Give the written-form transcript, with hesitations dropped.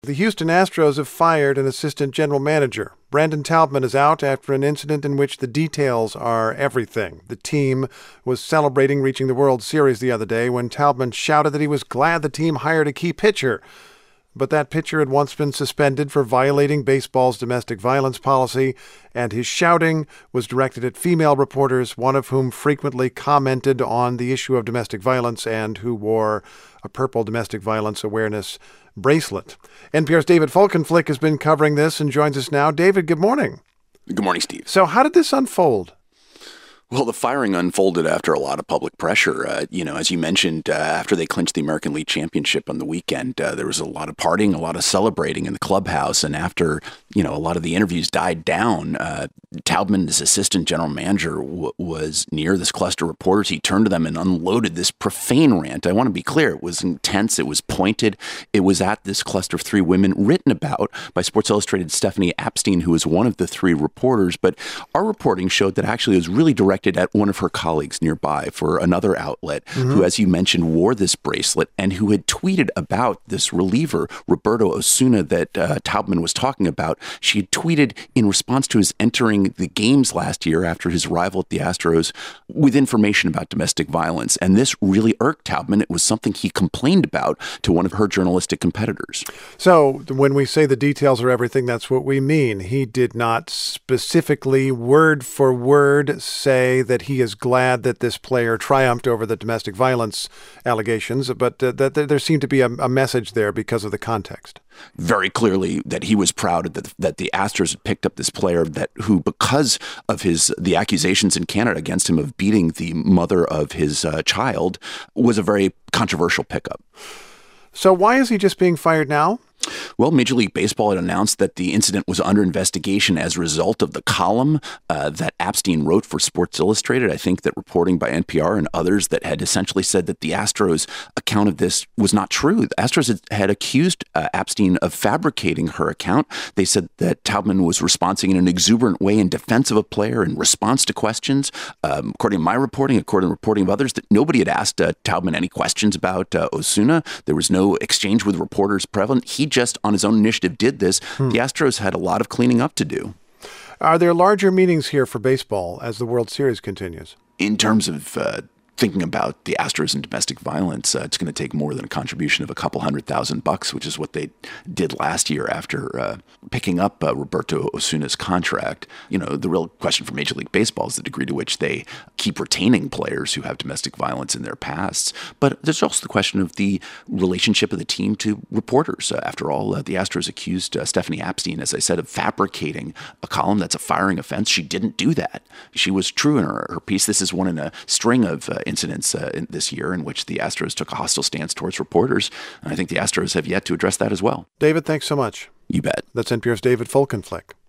The Houston Astros have fired an assistant general manager. Brandon Taubman is out after an incident in which the details are everything. The team was celebrating reaching the World Series the other day when Taubman shouted that he was glad the team hired a key pitcher. But that pitcher had once been suspended for violating baseball's domestic violence policy, and his shouting was directed at female reporters, one of whom frequently commented on the issue of domestic violence and who wore a purple domestic violence awareness bracelet. NPR's David Folkenflik has been covering this and joins us now. David, good morning. Good morning, Steve. So how did this unfold? Well, the firing unfolded after a lot of public pressure. As you mentioned, after they clinched the American League Championship on the weekend, there was a lot of partying, a lot of celebrating in the clubhouse. And after, a lot of the interviews died down, Taubman, his assistant general manager, was near this cluster of reporters. He turned to them and unloaded this profane rant. I want to be clear. It was intense. It was pointed. It was at this cluster of three women written about by Sports Illustrated's Stephanie Apstein, who was one of the three reporters. But our reporting showed that actually it was really directed at one of her colleagues nearby for another outlet who, as you mentioned, wore this bracelet and who had tweeted about this reliever, Roberto Osuna, that Taubman was talking about. She had tweeted in response to his entering the games last year after his arrival at the Astros with information about domestic violence. And this really irked Taubman. It was something he complained about to one of her journalistic competitors. So when we say the details are everything, that's what we mean. He did not specifically, word for word, say that he is glad that this player triumphed over the domestic violence allegations, but that there seemed to be a message there because of the context. Very clearly that he was proud that the Astros had picked up this player who, because of the accusations in Canada against him of beating the mother of his child, was a very controversial pickup. So why is he just being fired now? Well, Major League Baseball had announced that the incident was under investigation as a result of the column that Apstein wrote for Sports Illustrated. I think that reporting by NPR and others that had essentially said that the Astros account of this was not true. The Astros had accused Apstein of fabricating her account. They said that Taubman was responding in an exuberant way in defense of a player in response to questions. According to my reporting, according to the reporting of others, that nobody had asked Taubman any questions about Osuna. There was no exchange with reporters prevalent. He just on his own initiative did this. The Astros had a lot of cleaning up to do. Are there larger meanings here for baseball as the World Series continues? In terms of thinking about the Astros and domestic violence, it's going to take more than a contribution of a couple $100,000, which is what they did last year after picking up Roberto Osuna's contract. The real question for Major League Baseball is the degree to which they keep retaining players who have domestic violence in their pasts. But there's also the question of the relationship of the team to reporters. After all, the Astros accused Stephanie Apstein, as I said, of fabricating a column that's a firing offense. She didn't do that. She was true in her piece. This is one in a string of incidents this year in which the Astros took a hostile stance towards reporters. And I think the Astros have yet to address that as well. David, thanks so much. You bet. That's NPR's David Folkenflik.